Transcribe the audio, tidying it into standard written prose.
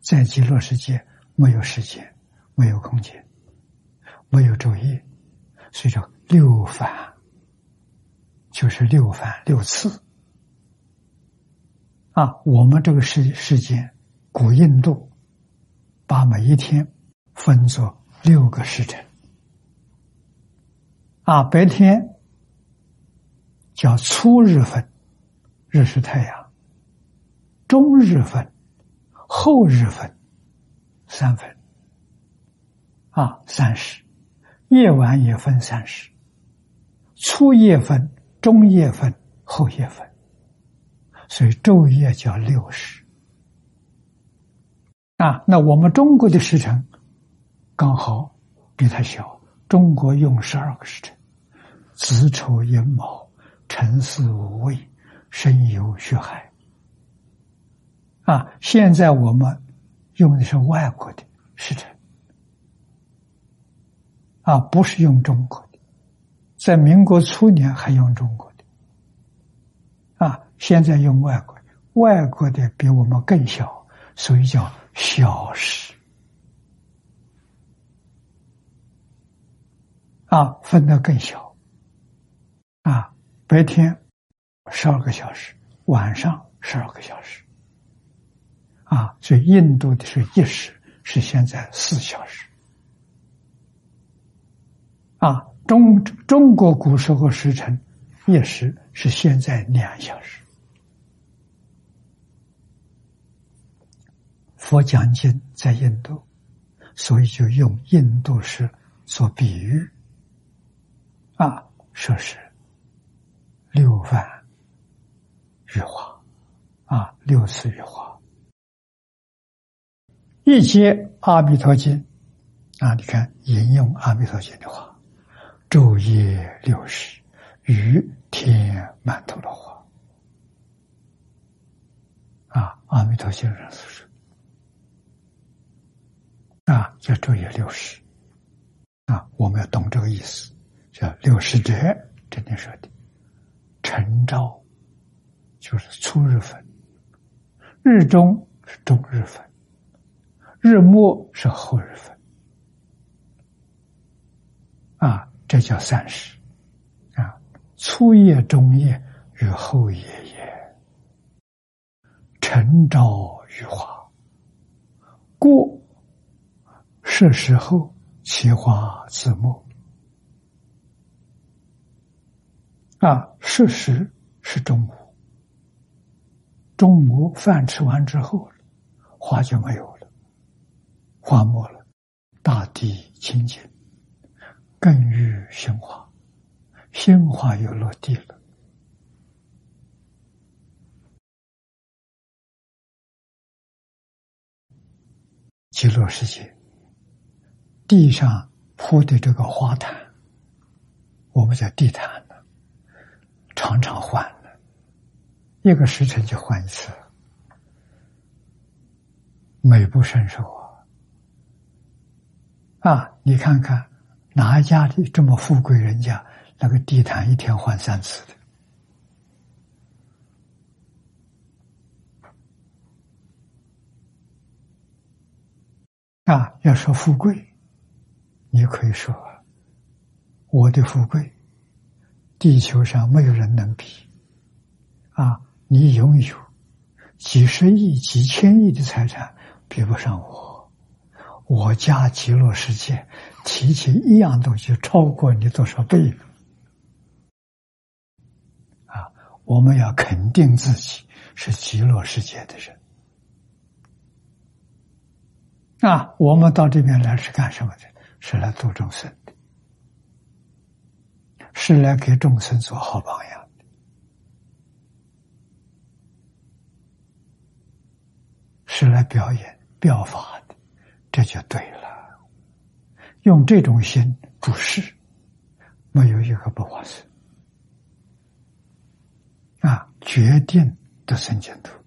在极乐世界没有时间，没有空间，没有昼夜，所以说六返就是六返六次我们这个世界，古印度把每一天分作6个时辰白天叫初日分，日是太阳；中日分，后日分，3分30，夜晚也分30，初夜分，中夜分，后夜分，所以昼夜叫60那我们中国的时辰刚好比它小，中国用12个时辰，子丑寅卯辰巳午未申酉戌亥现在我们用的是外国的时辰不是用中国的，在民国初年还用中国的现在用外国的，外国的比我们更小，所以叫小时分得更小白天12个小时，晚上12个小时所以印度的是1时，是现在4小时中国古时候时辰1时是现在2小时。佛讲经在印度，所以就用印度式做比喻说是6番玉华6次玉华。一接阿弥陀经你看引用阿弥陀经的话，昼夜60，于天满头的话阿弥陀经上所说叫昼夜60我们要懂这个意思，叫60者这里说的晨朝就是初日分，日中是中日分，日末是后日分这叫30初夜中夜与后夜也，晨朝于华，过是时候其花自没是时是中午，中午饭吃完之后花就没有了，花没了，大地清净，更欲兴华，兴华又落地了。极乐世界地上铺的这个花毯，我们叫地毯呢，常常换了，1个时辰就换1次，美不胜收你看看哪一家里这么富贵人家，那个地毯1天换3次的要说富贵，你可以说我的富贵地球上没有人能比你拥有几十亿几千亿的财产比不上我家极乐世界提起一样东西超过你多少倍了我们要肯定自己是极乐世界的人我们到这边来是干什么的？是来度众生的，是来给众生做好榜样的，是来表演表法的，这就对了。用这种心注释，没有一个不划算决定得生净土。